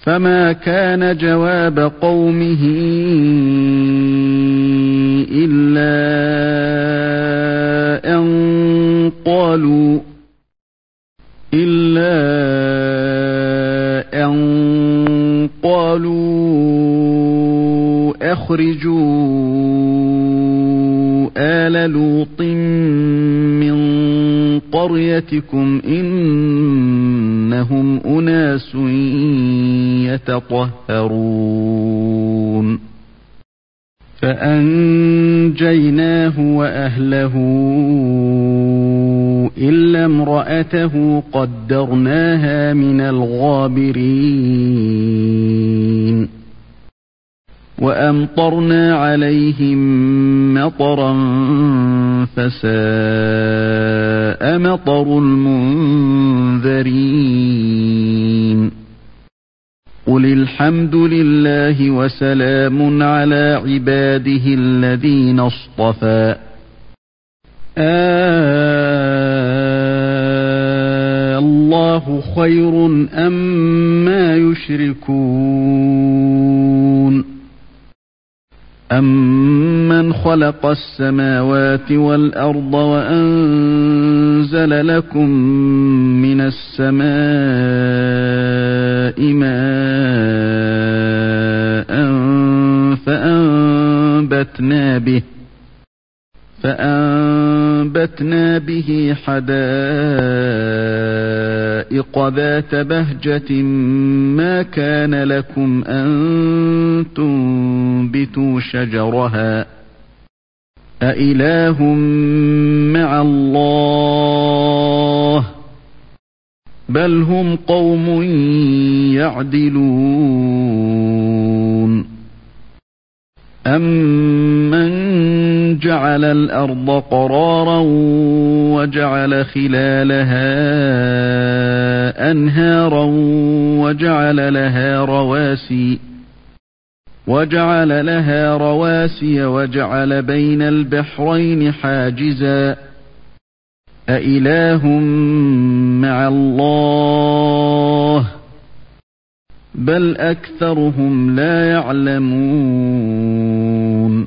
فما كان جواب قومه إلا أن قالوا أخرجوا آل لوط من قريتكم إنهم أناس يتطهرون فأنجيناه وأهله إلا امرأته قدرناها من الغابرين وأمطرنا عليهم مطرا فساء مطر المنذرين قل الحمد لله وسلام على عباده الذين اصطفى الله خير أما يشركون أمن خلق السماوات والأرض وأنزل لكم من السماء ماء فأنبتنا به حدائق ذات بهجة ما كان لكم أن تنبتوا شجرها أإله مع الله بل هم قوم يعدلون أمن جعل الأرض قرارا وجعل خلالها أنهارا وجعل لها رواسي وجعل بين البحرين حاجزا أإله مع الله بل أكثرهم لا يعلمون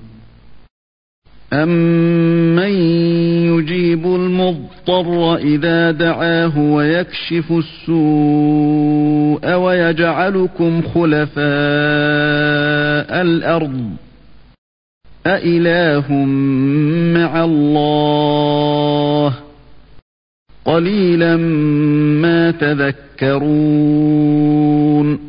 أمن يجيب المضطر إذا دعاه ويكشف السوء ويجعلكم خلفاء الأرض أإله مع الله قليلا ما تذكرون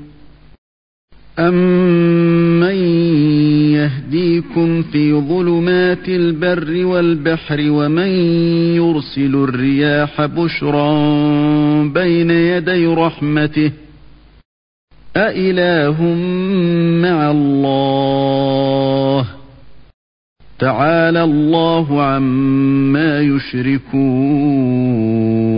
أمن يهديكم في ظلمات البر والبحر ومن يرسل الرياح بشرا بين يدي رحمته أإله مع الله تعالى الله عما يشركون